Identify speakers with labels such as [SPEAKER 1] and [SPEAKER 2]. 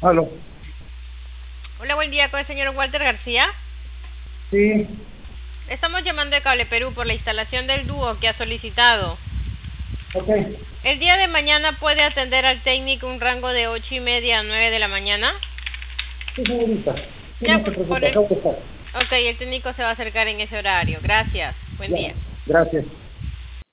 [SPEAKER 1] Aló.
[SPEAKER 2] Hola, buen día con el señor Walter García.
[SPEAKER 1] Sí,
[SPEAKER 2] Estamos llamando de Cable Perú por la instalación del dúo que ha solicitado.
[SPEAKER 1] ok.
[SPEAKER 2] El día de mañana puede atender al técnico un rango de 8:30 a 9 de la mañana.
[SPEAKER 1] Sí, señorita. Sí,
[SPEAKER 2] Ya,
[SPEAKER 1] no se
[SPEAKER 2] por
[SPEAKER 1] preocupe,
[SPEAKER 2] el...
[SPEAKER 1] acabo de estar.
[SPEAKER 2] Ok, el técnico se va a acercar en ese horario. Gracias. Buen
[SPEAKER 1] Ya,
[SPEAKER 2] día.
[SPEAKER 1] gracias.